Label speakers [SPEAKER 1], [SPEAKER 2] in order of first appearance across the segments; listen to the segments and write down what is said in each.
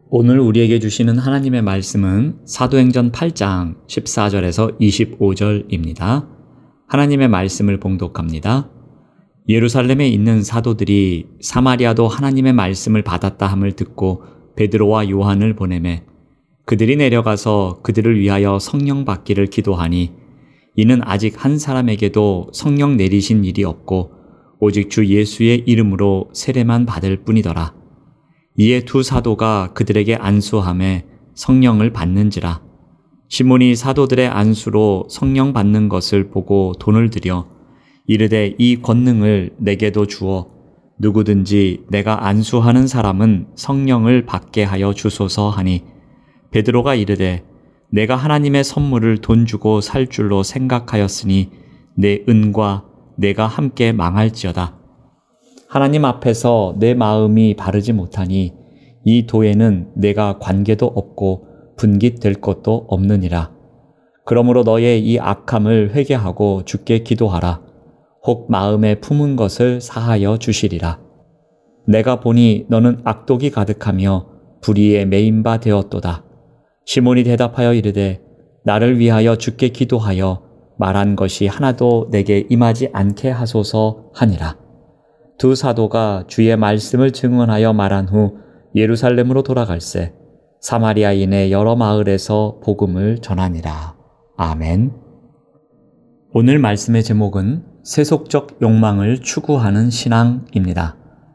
[SPEAKER 1] 오늘 우리에게 주시는 하나님의 말씀은 사도행전 8장 14절에서 25절입니다. 하나님의 말씀을 봉독합니다. 예루살렘에 있는 사도들이 사마리아도 하나님의 말씀을 받았다 함을 듣고 베드로와 요한을 보내매 그들이 내려가서 그들을 위하여 성령 받기를 기도하니 이는 아직 한 사람에게도 성령 내리신 일이 없고 오직 주 예수의 이름으로 세례만 받을 뿐이더라. 이에 두 사도가 그들에게 안수하매 성령을 받는지라. 시몬이 사도들의 안수로 성령 받는 것을 보고 돈을 들여 이르되 이 권능을 내게도 주어 누구든지 내가 안수하는 사람은 성령을 받게 하여 주소서 하니 베드로가 이르되 내가 하나님의 선물을 돈 주고 살 줄로 생각하였으니 내 은과 내가 함께 망할지어다. 하나님 앞에서 내 마음이 바르지 못하니 이 도에는 내가 관계도 없고 분깃될 것도 없느니라. 그러므로 너의 이 악함을 회개하고 주께 기도하라. 혹 마음에 품은 것을 사하여 주시리라. 내가 보니 너는 악독이 가득하며 불의에 매인 바 되었도다. 시몬이 대답하여 이르되 나를 위하여 주께 기도하여 말한 것이 하나도 내게 임하지 않게 하소서 하니라. 두 사도가 주의 말씀을 증언하여 말한 후 예루살렘으로 돌아갈새 사마리아인의 여러 마을에서 복음을 전하니라. 아멘. 오늘 말씀의 제목은 세속적 욕망을 추구하는 신앙입니다.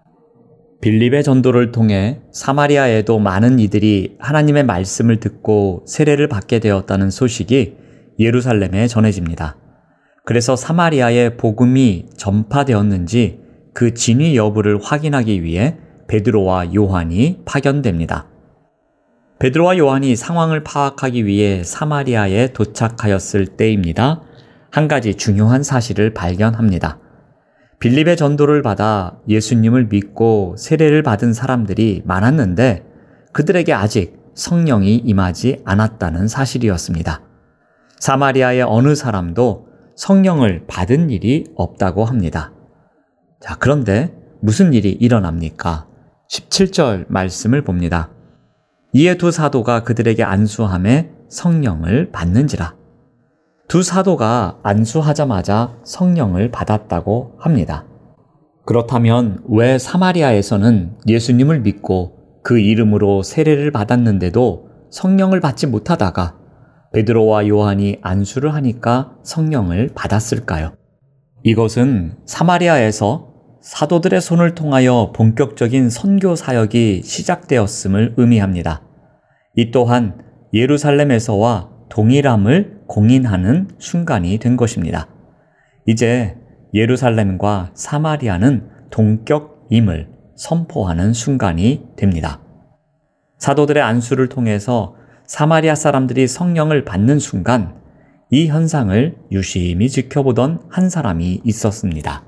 [SPEAKER 1] 빌립의 전도를 통해 사마리아에도 많은 이들이 하나님의 말씀을 듣고 세례를 받게 되었다는 소식이 예루살렘에 전해집니다. 그래서 사마리아에 복음이 전파되었는지 그 진위 여부를 확인하기 위해 베드로와 요한이 파견됩니다. 베드로와 요한이 상황을 파악하기 위해 사마리아에 도착하였을 때입니다. 한 가지 중요한 사실을 발견합니다. 빌립의 전도를 받아 예수님을 믿고 세례를 받은 사람들이 많았는데 그들에게 아직 성령이 임하지 않았다는 사실이었습니다. 사마리아의 어느 사람도 성령을 받은 일이 없다고 합니다. 자, 그런데 무슨 일이 일어납니까? 17절 말씀을 봅니다. 이에 두 사도가 그들에게 안수하매 성령을 받는지라. 두 사도가 안수하자마자 성령을 받았다고 합니다. 그렇다면 왜 사마리아에서는 예수님을 믿고 그 이름으로 세례를 받았는데도 성령을 받지 못하다가 베드로와 요한이 안수를 하니까 성령을 받았을까요? 이것은 사마리아에서 사도들의 손을 통하여 본격적인 선교 사역이 시작되었음을 의미합니다. 이 또한 예루살렘에서와 동일함을 공인하는 순간이 된 것입니다. 이제 예루살렘과 사마리아는 동격임을 선포하는 순간이 됩니다. 사도들의 안수를 통해서 사마리아 사람들이 성령을 받는 순간 이 현상을 유심히 지켜보던 한 사람이 있었습니다.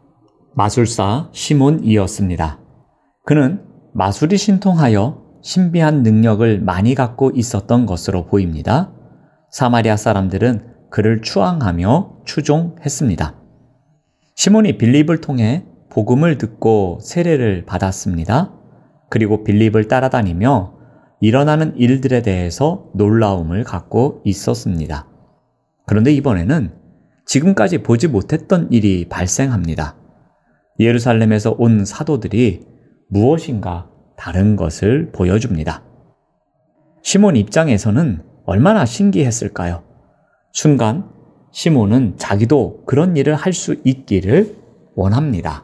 [SPEAKER 1] 마술사 시몬이었습니다. 그는 마술이 신통하여 신비한 능력을 많이 갖고 있었던 것으로 보입니다. 사마리아 사람들은 그를 추앙하며 추종했습니다. 시몬이 빌립을 통해 복음을 듣고 세례를 받았습니다. 그리고 빌립을 따라다니며 일어나는 일들에 대해서 놀라움을 갖고 있었습니다. 그런데 이번에는 지금까지 보지 못했던 일이 발생합니다. 예루살렘에서 온 사도들이 무엇인가 다른 것을 보여줍니다. 시몬 입장에서는 얼마나 신기했을까요? 순간 시몬은 자기도 그런 일을 할 수 있기를 원합니다.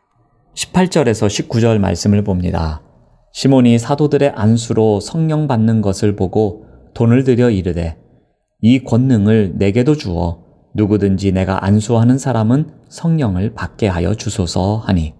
[SPEAKER 1] 18절에서 19절 말씀을 봅니다. 시몬이 사도들의 안수로 성령 받는 것을 보고 돈을 들여 이르되 이 권능을 내게도 주어 누구든지 내가 안수하는 사람은 성령을 받게 하여 주소서 하니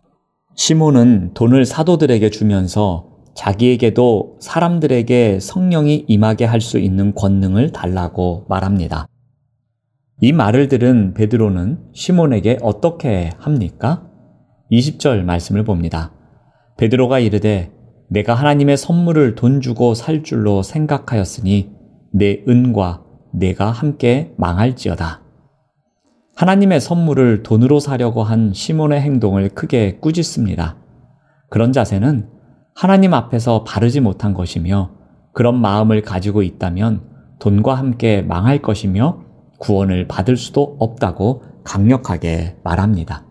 [SPEAKER 1] 시몬은 돈을 사도들에게 주면서 자기에게도 사람들에게 성령이 임하게 할 수 있는 권능을 달라고 말합니다. 이 말을 들은 베드로는 시몬에게 어떻게 합니까? 20절 말씀을 봅니다. 베드로가 이르되 내가 하나님의 선물을 돈 주고 살 줄로 생각하였으니 내 은과 내가 함께 망할지어다. 하나님의 선물을 돈으로 사려고 한 시몬의 행동을 크게 꾸짖습니다. 그런 자세는 하나님 앞에서 바르지 못한 것이며 그런 마음을 가지고 있다면 돈과 함께 망할 것이며 구원을 받을 수도 없다고 강력하게 말합니다.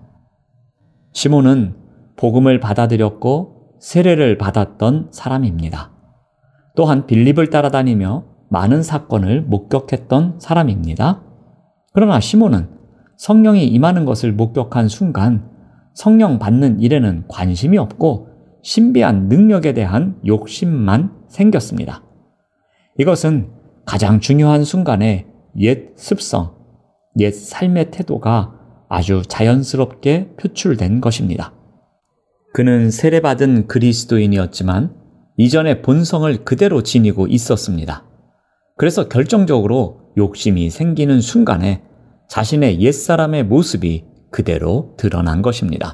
[SPEAKER 1] 시몬은 복음을 받아들였고 세례를 받았던 사람입니다. 또한 빌립을 따라다니며 많은 사건을 목격했던 사람입니다. 그러나 시몬은 성령이 임하는 것을 목격한 순간 성령 받는 일에는 관심이 없고 신비한 능력에 대한 욕심만 생겼습니다. 이것은 가장 중요한 순간에 옛 습성, 옛 삶의 태도가 아주 자연스럽게 표출된 것입니다. 그는 세례받은 그리스도인이었지만 이전의 본성을 그대로 지니고 있었습니다. 그래서 결정적으로 욕심이 생기는 순간에 자신의 옛사람의 모습이 그대로 드러난 것입니다.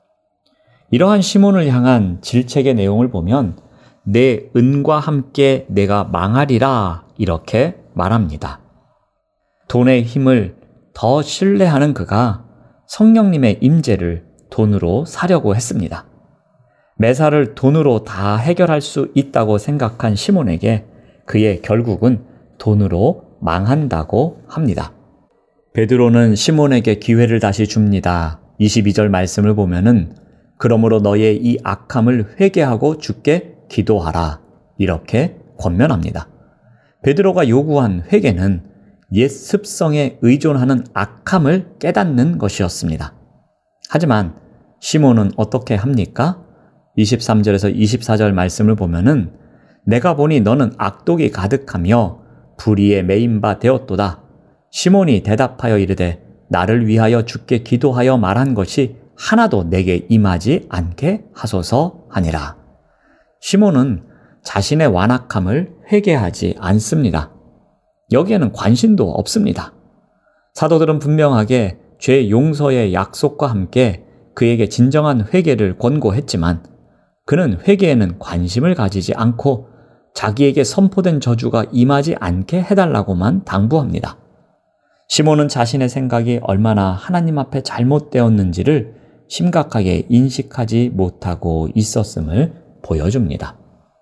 [SPEAKER 1] 이러한 시몬을 향한 질책의 내용을 보면 내 은과 함께 내가 망하리라 이렇게 말합니다. 돈의 힘을 더 신뢰하는 그가 성령님의 임재를 돈으로 사려고 했습니다. 매사를 돈으로 다 해결할 수 있다고 생각한 시몬에게 그의 결국은 돈으로 망한다고 합니다. 베드로는 시몬에게 기회를 다시 줍니다. 22절 말씀을 보면은 그러므로 너의 이 악함을 회개하고 주께 기도하라 이렇게 권면합니다. 베드로가 요구한 회개는 옛 습성에 의존하는 악함을 깨닫는 것이었습니다. 하지만 시몬은 어떻게 합니까? 23절에서 24절 말씀을 보면은 내가 보니 너는 악독이 가득하며 불의에 매인 바 되었도다. 시몬이 대답하여 이르되 나를 위하여 주께 기도하여 말한 것이 하나도 내게 임하지 않게 하소서 하니라. 시몬은 자신의 완악함을 회개하지 않습니다. 여기에는 관심도 없습니다. 사도들은 분명하게 죄 용서의 약속과 함께 그에게 진정한 회개를 권고했지만 그는 회개에는 관심을 가지지 않고 자기에게 선포된 저주가 임하지 않게 해달라고만 당부합니다. 시몬은 자신의 생각이 얼마나 하나님 앞에 잘못되었는지를 심각하게 인식하지 못하고 있었음을 보여줍니다.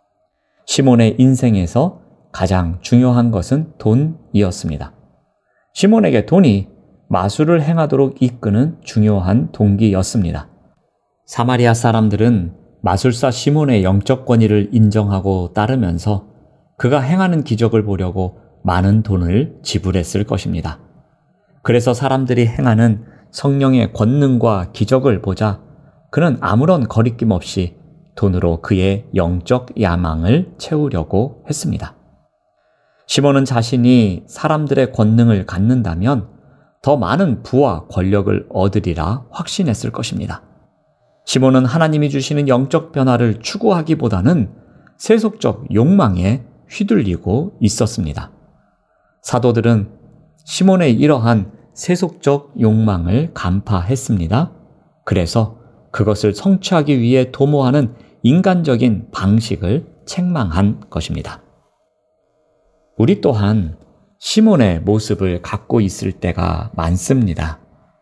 [SPEAKER 1] 시몬의 인생에서 가장 중요한 것은 돈이었습니다. 시몬에게 돈이 마술을 행하도록 이끄는 중요한 동기였습니다. 사마리아 사람들은 마술사 시몬의 영적 권위를 인정하고 따르면서 그가 행하는 기적을 보려고 많은 돈을 지불했을 것입니다. 그래서 사람들이 행하는 성령의 권능과 기적을 보자 그는 아무런 거리낌 없이 돈으로 그의 영적 야망을 채우려고 했습니다. 시몬은 자신이 사람들의 권능을 갖는다면 더 많은 부와 권력을 얻으리라 확신했을 것입니다. 시몬은 하나님이 주시는 영적 변화를 추구하기보다는 세속적 욕망에 휘둘리고 있었습니다. 사도들은 시몬의 이러한 세속적 욕망을 간파했습니다. 그래서 그것을 성취하기 위해 도모하는 인간적인 방식을 책망한 것입니다. 우리 또한 시몬의 모습을 갖고 있을 때가 많습니다.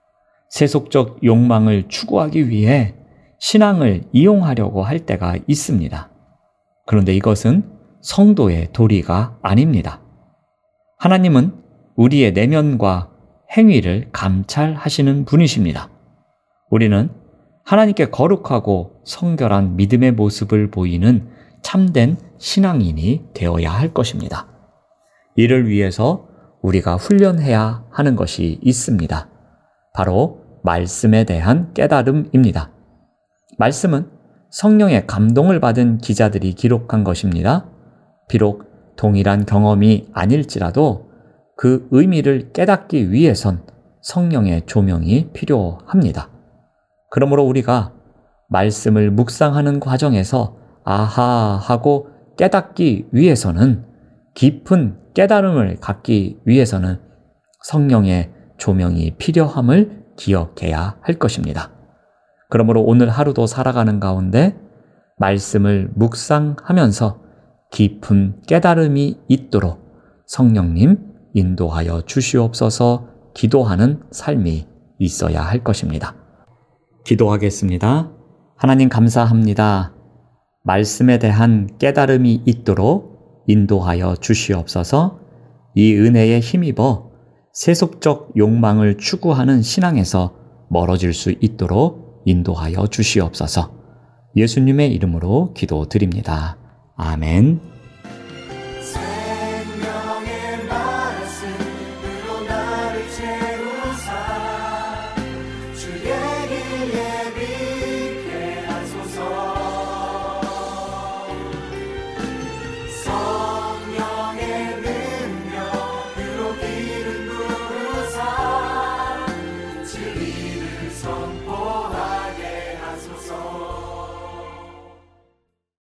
[SPEAKER 1] 세속적 욕망을 추구하기 위해 신앙을 이용하려고 할 때가 있습니다. 그런데 이것은 성도의 도리가 아닙니다. 하나님은 우리의 내면과 행위를 감찰하시는 분이십니다. 우리는 하나님께 거룩하고 성결한 믿음의 모습을 보이는 참된 신앙인이 되어야 할 것입니다. 이를 위해서 우리가 훈련해야 하는 것이 있습니다. 바로 말씀에 대한 깨달음입니다. 말씀은 성령의 감동을 받은 기자들이 기록한 것입니다. 비록 동일한 경험이 아닐지라도 그 의미를 깨닫기 위해선 성령의 조명이 필요합니다. 그러므로 우리가 말씀을 묵상하는 과정에서 아하 하고 깨닫기 위해서는 깊은 깨달음을 갖기 위해서는 성령의 조명이 필요함을 기억해야 할 것입니다. 그러므로 오늘 하루도 살아가는 가운데 말씀을 묵상하면서 깊은 깨달음이 있도록 성령님 인도하여 주시옵소서 기도하는 삶이 있어야 할 것입니다. 기도하겠습니다. 하나님 감사합니다. 말씀에 대한 깨달음이 있도록 인도하여 주시옵소서. 이 은혜에 힘입어 세속적 욕망을 추구하는 신앙에서 멀어질 수 있도록 인도하여 주시옵소서. 예수님의 이름으로 기도드립니다. 아멘.